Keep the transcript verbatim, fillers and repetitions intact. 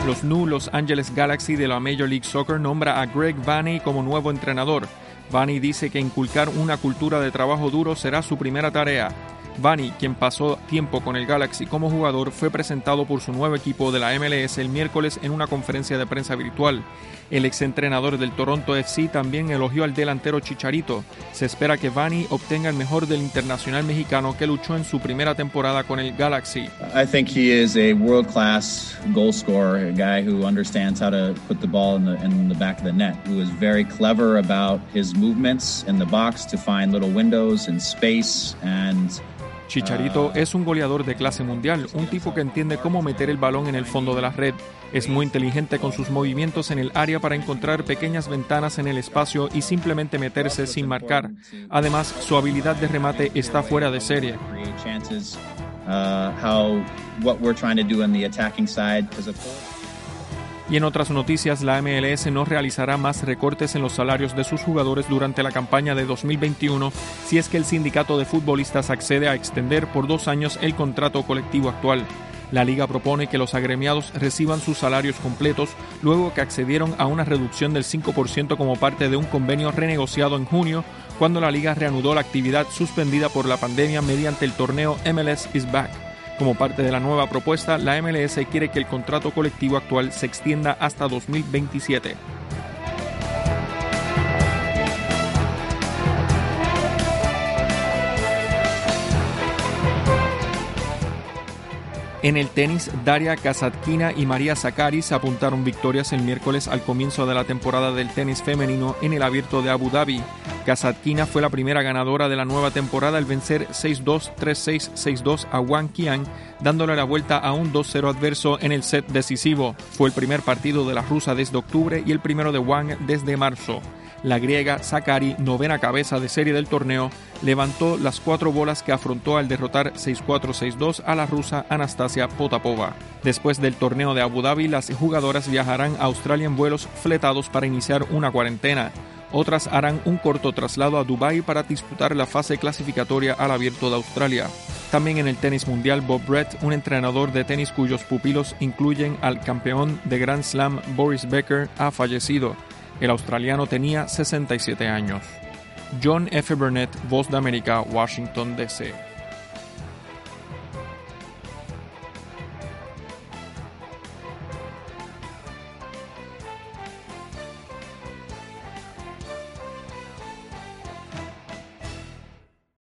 Los New Los Angeles Galaxy de la Major League Soccer nombra a Greg Vanney como nuevo entrenador. Vanney dice que inculcar una cultura de trabajo duro será su primera tarea. Vanney, quien pasó tiempo con el Galaxy como jugador, fue presentado por su nuevo equipo de la M L S el miércoles en una conferencia de prensa virtual. El exentrenador del Toronto F C también elogió al delantero Chicharito. Se espera que Vanney obtenga el mejor del internacional mexicano que luchó en su primera temporada con el Galaxy. I think he is a world-class goal scorer, a guy who understands how to put the ball in the, in the back of the net, who is very clever about his movements in the box to find little windows and space and Chicharito es un goleador de clase mundial, un tipo que entiende cómo meter el balón en el fondo de la red. Es muy inteligente con sus movimientos en el área para encontrar pequeñas ventanas en el espacio y simplemente meterse sin marcar. Además, su habilidad de remate está fuera de serie. Y en otras noticias, la M L S no realizará más recortes en los salarios de sus jugadores durante la campaña de dos mil veintiuno si es que el sindicato de futbolistas accede a extender por dos años el contrato colectivo actual. La liga propone que los agremiados reciban sus salarios completos luego que accedieron a una reducción del cinco por ciento como parte de un convenio renegociado en junio, cuando la liga reanudó la actividad suspendida por la pandemia mediante el torneo M L S is Back. Como parte de la nueva propuesta, la M L S quiere que el contrato colectivo actual se extienda hasta dos mil veintisiete. En el tenis, Daria Kasatkina y María Sakkari apuntaron victorias el miércoles al comienzo de la temporada del tenis femenino en el Abierto de Abu Dhabi. Kasatkina fue la primera ganadora de la nueva temporada al vencer seis dos, tres seis, seis dos a Wang Qian, dándole la vuelta a un dos cero adverso en el set decisivo. Fue el primer partido de la rusa desde octubre y el primero de Wang desde marzo. La griega Sakkari, novena cabeza de serie del torneo, levantó las cuatro bolas que afrontó al derrotar seis cuatro, seis dos a la rusa Anastasia Potapova. Después del torneo de Abu Dhabi, las jugadoras viajarán a Australia en vuelos fletados para iniciar una cuarentena. Otras harán un corto traslado a Dubái para disputar la fase clasificatoria al Abierto de Australia. También en el tenis mundial, Bob Brett, un entrenador de tenis cuyos pupilos incluyen al campeón de Grand Slam Boris Becker, ha fallecido. El australiano tenía sesenta y siete años. John F. Burnett, Voz de América, Washington, D C